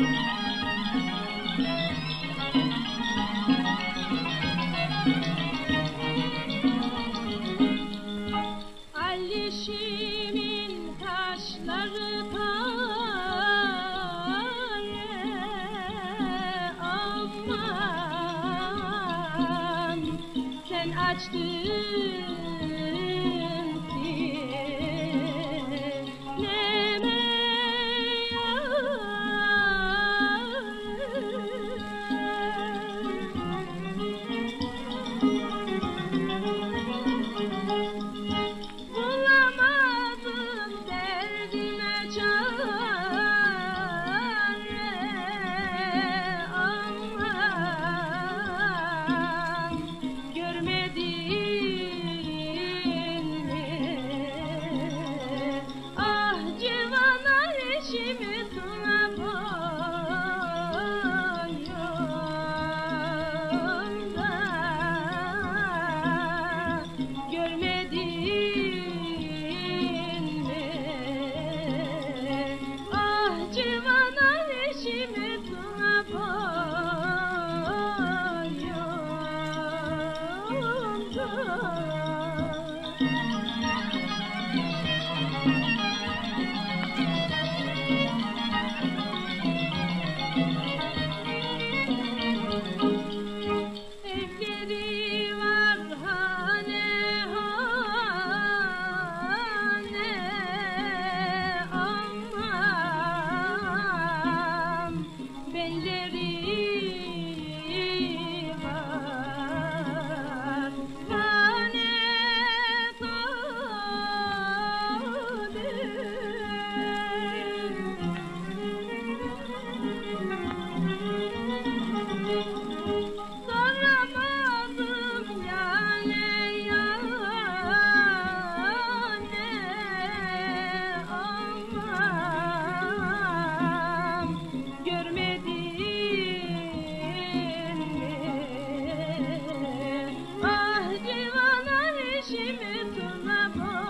Alişimin taşları paye aman, sen açtın sineme bulamadım derdime çare aman, görmedin mi? Ah civana eşimi tuna boyunda, görmedin mi? Ah civana eşimi tuna evleri var hane hane aman, belleri var hane soramadım yâne yâne aman, görmedin mi? Ah civana eşimi tuna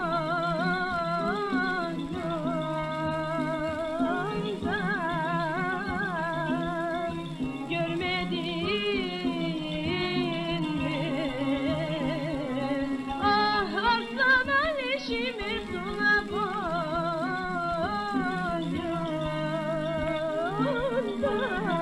boynunda, görmedin mi? Ah arslan eşimi tuna boynunda.